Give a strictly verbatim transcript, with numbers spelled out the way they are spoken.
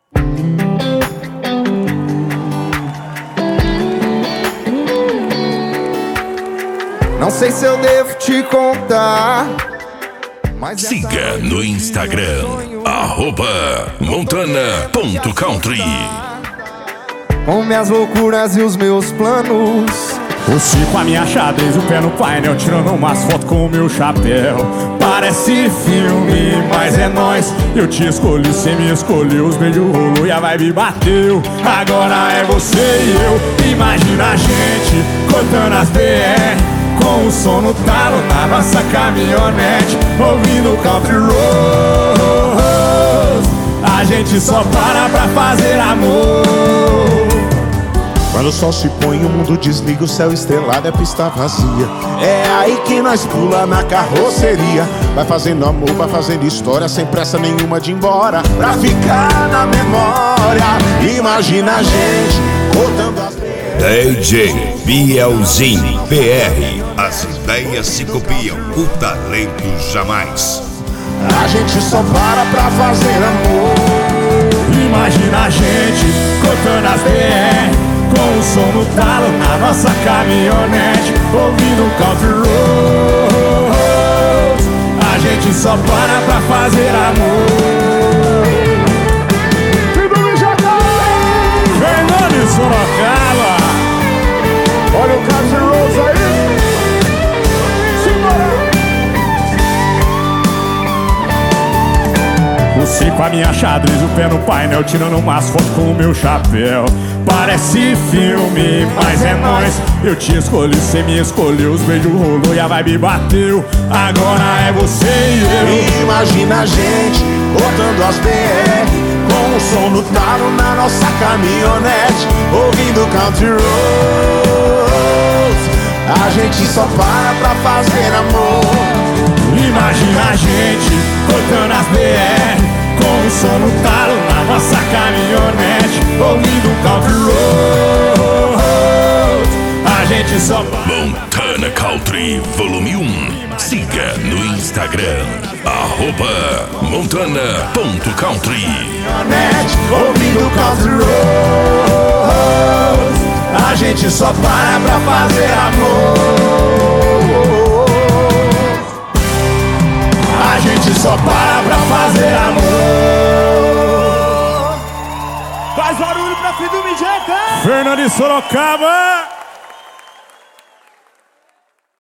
Não sei se eu devo te contar, mas siga no Instagram, arroba montana ponto country. Com minhas loucuras e os meus planos. O Chico, a minha xadrez, o pé no painel, tirando umas fotos com o meu chapéu. Parece filme, mas é nóis. Eu te escolhi, cê me escolheu. Os beijos rolou e a vibe bateu. Agora é você e eu. Imagina a gente cortando as B R, com o som no talo na nossa caminhonete, ouvindo country roads. A gente só para pra fazer amor. Quando o sol se põe, o mundo desliga, o céu estrelado é pista vazia. É aí que nós pula na carroceria. Vai fazendo amor, vai fazendo história, sem pressa nenhuma de ir embora, pra ficar na memória. Imagina a gente cortando as... D J Bielzinho P R. As ideias se copiam, o talento jamais. A gente só para pra fazer amor. Imagina a gente cortando as B R, com o som no talo na nossa caminhonete, ouvindo country roads. A gente só para pra fazer amor. Fernando de Sorocaba. Olha o country roads aí. Simbora. O Chico, a minha xadrez, o pé no painel, tirando umas fotos com o meu chapéu. Parece filme, mas é nóis. Eu te escolhi, cê me escolheu. Os beijos rolou e a vibe bateu. Agora é você e eu. Imagina a gente botando as B R, com o som no talo na nossa caminhonete, ouvindo country roads. A gente só para pra fazer amor. Imagina a gente cortando as B R, com o som no talo na nossa caminhonete, ouvindo country roads. A gente só... Montana Country Volume um. Siga no Instagram, arroba montana ponto country. Ouvindo country roads. A gente só para pra fazer amor. A gente só para pra fazer amor. Faz barulho pra filho do Mijeta. Fernando de Sorocaba.